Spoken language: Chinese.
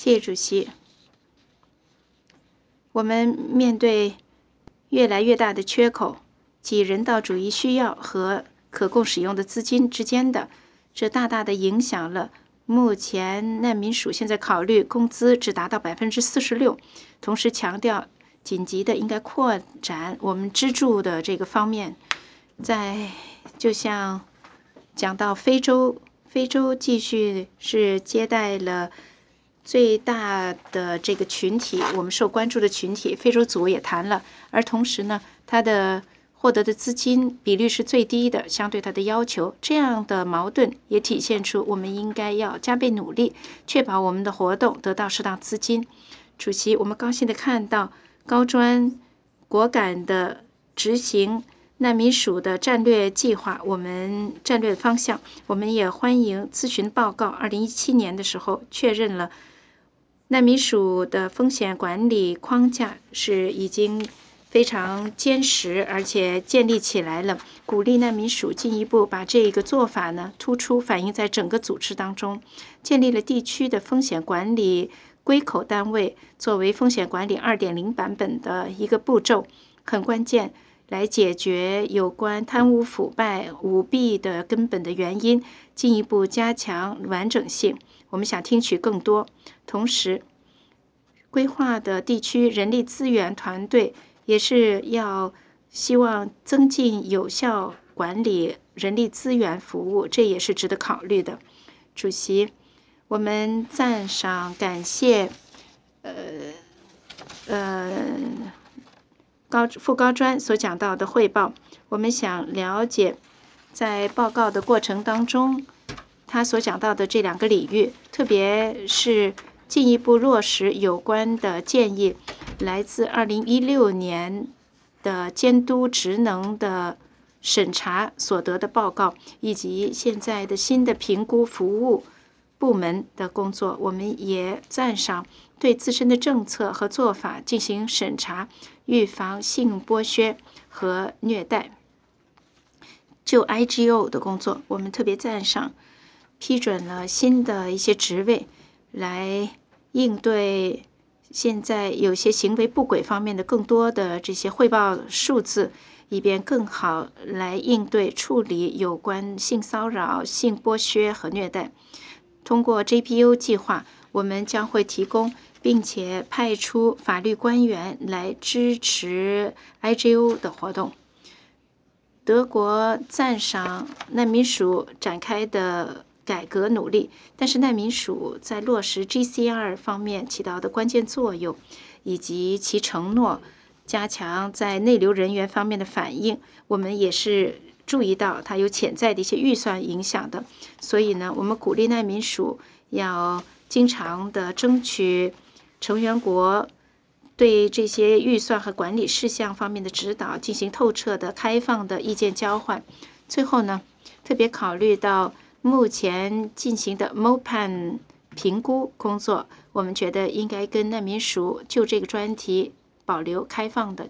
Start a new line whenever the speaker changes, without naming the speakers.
谢谢主席。我们面对越来越大的缺口，即人道主义需要和可供使用的资金之间的，这大大的影响了目前难民署现在考虑工资只达到46%，同时强调紧急的应该扩展我们资助的这个方面。就像讲到非洲继续是接待了最大的这个群体，我们受关注的群体，非洲组也谈了，而同时呢，它的获得的资金比率是最低的，相对它的要求，这样的矛盾也体现出我们应该要加倍努力，确保我们的活动得到适当资金。主席，我们高兴地看到高专果敢地执行难民署的战略计划，我们战略方向，我们也欢迎咨询报告。2017年的时候确认了难民署的风险管理框架是已经非常坚实，而且建立起来了，鼓励难民署进一步把这个做法呢突出反映在整个组织当中，建立了地区的风险管理归口单位，作为风险管理2.0版本的一个步骤，很关键，来解决有关贪污腐败舞弊的根本的原因，进一步加强完整性。我们想听取更多，同时规划的地区人力资源团队也是要希望增进有效管理人力资源服务，这也是值得考虑的。主席，我们赞赏感谢副高专所讲到的汇报。我们想了解在报告的过程当中他所讲到的这2个领域，特别是进一步落实有关的建议，来自2016年的监督职能的审查所得的报告，以及现在的新的评估服务部门的工作。我们也赞赏对自身的政策和做法进行审查，预防性剥削和虐待。就 IGO 的工作，我们特别赞赏批准了新的一些职位，来应对现在有些行为不轨方面的更多的这些汇报数字，以便更好来应对处理有关性骚扰、性剥削和虐待。通过 JPO 计划，我们将会提供并且派出法律官员来支持 IGO 的活动。德国赞赏难民署展开的改革努力，但是难民署在落实 GCR 方面起到的关键作用，以及其承诺加强在内流人员方面的反应，我们也是注意到它有潜在的一些预算影响的。所以呢，我们鼓励难民署要经常的争取成员国对这些预算和管理事项方面的指导进行透彻的、开放的意见交换。最后呢，特别考虑到目前进行的 MOPAN 评估工作，我们觉得应该跟难民署就这个专题保留开放的